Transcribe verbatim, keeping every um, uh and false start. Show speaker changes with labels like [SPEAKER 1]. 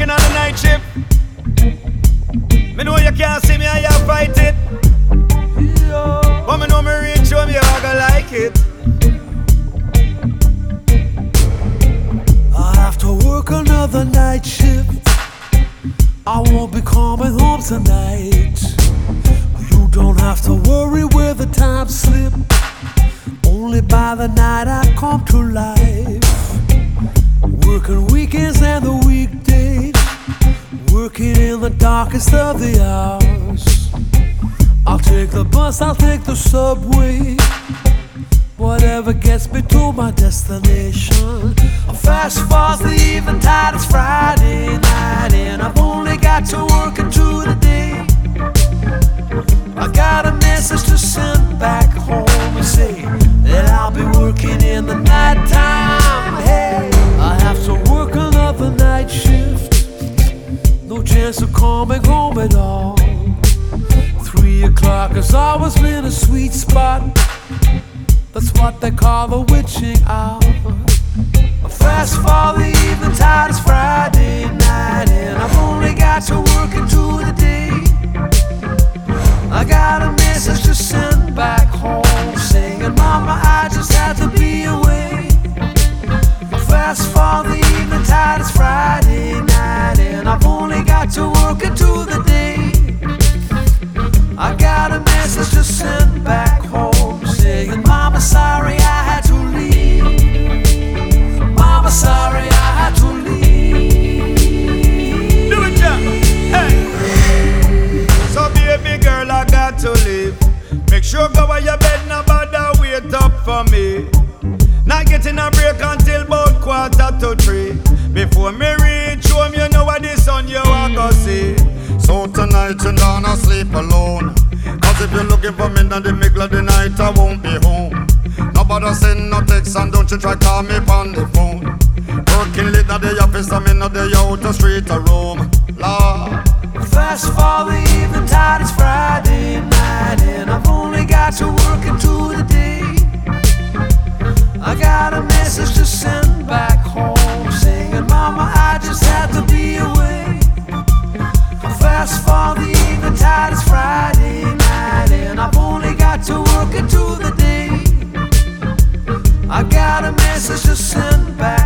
[SPEAKER 1] working on the night shift. Me know you can't see me and you fight it. But me know me reach home, you are gonna like it.
[SPEAKER 2] I have to work another night shift. I won't be coming home tonight. You don't have to worry where the time slip. Only by the night I come to life. Working weekends and the weekdays, working in the darkest of the hours. I'll take the bus, I'll take the subway, whatever gets me to my destination. Fast falls the eventide, it's Friday night, and I've only got to work into the day. I got a message to send back home and say that I'll be working in the nighttime. Hey, I have to work another night shift. No chance of coming home at all. Three o'clock has always been a sweet spot. That's what they call the witching hour. Fast for the evening tide, it's Friday night, and I've only got to work into the day. I got a message to send back home saying, Mama, I just had to be away. Fast for the evening tide, it's Friday night, and I've only got to work into the day. I got a message to send back home saying, Mama, sorry I had to leave. Mama, sorry I had to leave.
[SPEAKER 1] Do it, yeah. Hey. So baby girl, I got to leave. Make sure go on your bed, no bother wait up for me. Not getting a break until about quarter to three. Before me reach home, you know what the sun you are gonna see.
[SPEAKER 3] So tonight you gonna sleep alone. Cause if you're looking for me in the middle of the night, I won't be home. Nobody send no text and don't you try call me on the phone. Working late at the office, I'm in the out the street of Rome. Lord.
[SPEAKER 2] Fast for the evening tide, it's Friday night, and I've only got to work into the day. I got a message to send back home saying, Mama, I just had to be away. Fast for the evening tide, it's Friday night, and I've only got to work into the day. I got a message to send back